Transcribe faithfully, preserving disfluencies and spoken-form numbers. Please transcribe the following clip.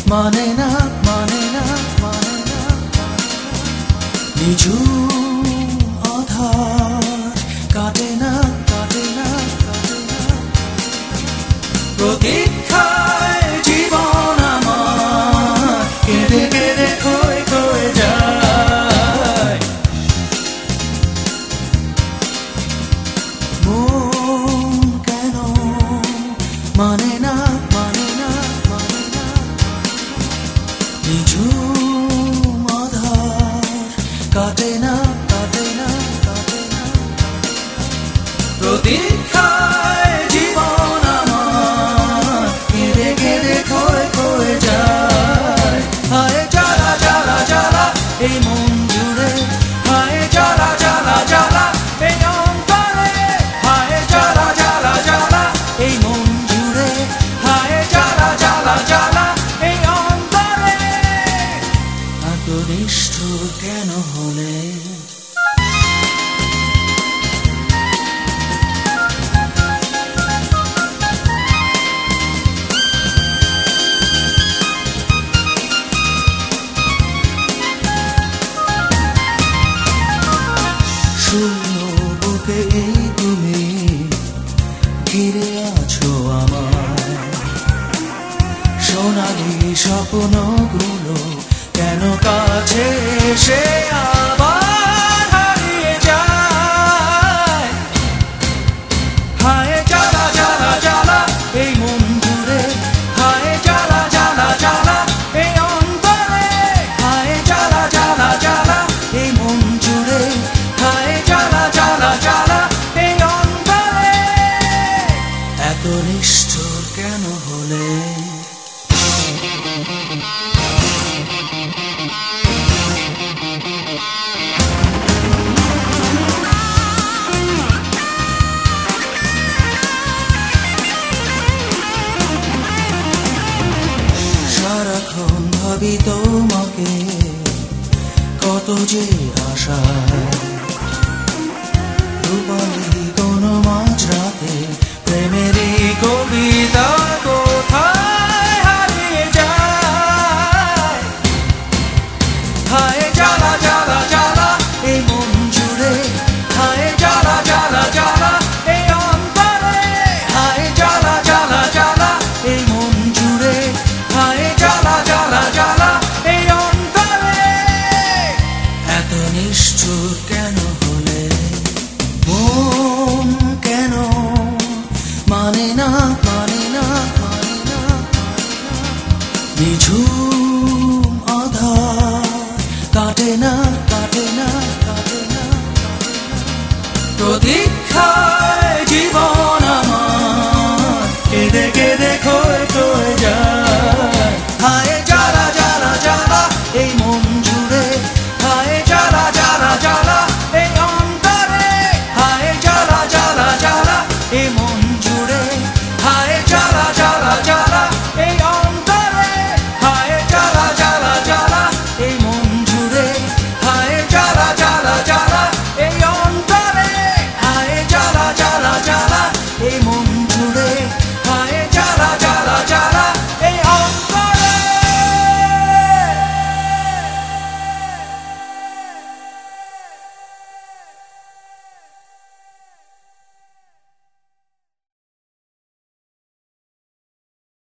মানে না মানে না মানে না নিঝুম আধার কাটে না কাটে না কাটে না প্রতীক্ষায় জীবন আমার কেঁদে কেঁদে ক্ষয়ে ক্ষয়ে যায় মন কেন মানে না মানে না মানে না নিঝুম আধার কাটে না কাটে না কাটে না প্রতীক্ষায় জীবন আমার কেঁদে কেঁদে ক্ষয়ে ক্ষয়ে যায় হায় জ্বালা জ্বালা জ্বালা এই মন জুড়ে হায় জ্বালা জ্বালা জ্বালা এই অন্তরে হায় জ্বালা জ্বালা জ্বালা এই মন জুড়ে হায় জ্বালা জ্বালা জ্বালা এই অন্তরে এত নিষ্ঠুর কেন হলে শূন্য বুকে এই তুমি ঘিরে আছো আমার সোনালি স্বপ্নগুলো কেন কাছে এসে আবার হারিয়ে যায় হায় জ্বালা জ্বালা জ্বালা এই মন জুড়ে হায় জ্বালা জ্বালা জ্বালা এই অন্তরে হায় জ্বালা জ্বালা জ্বালা এই মন জুড়ে হায় জ্বালা জ্বালা জ্বালা এই অন্তরে এত নিষ্ঠুর কেন হলে সারাক্ষণ ভাবি তোমাকে কত যে আশা রূপালি কোন মাঝরাতে প্রেমেরই কবিতা কোথায় হারিয়ে যায় হায় জ্বালা জ্বালা জ্বালা এই মন জুড়ে হায় জ্বালা জ্বালা জ্বালা এই অন্তরে হায় জ্বালা জ্বালা জ্বালা এই মন জুড়ে হায় জ্বালা জ্বালা জ্বালা এই অন্তরে এত নিষ্ঠুর কেন হলে মন কেন মানে না মানে না মানে না নিঝুম আধার কাটে না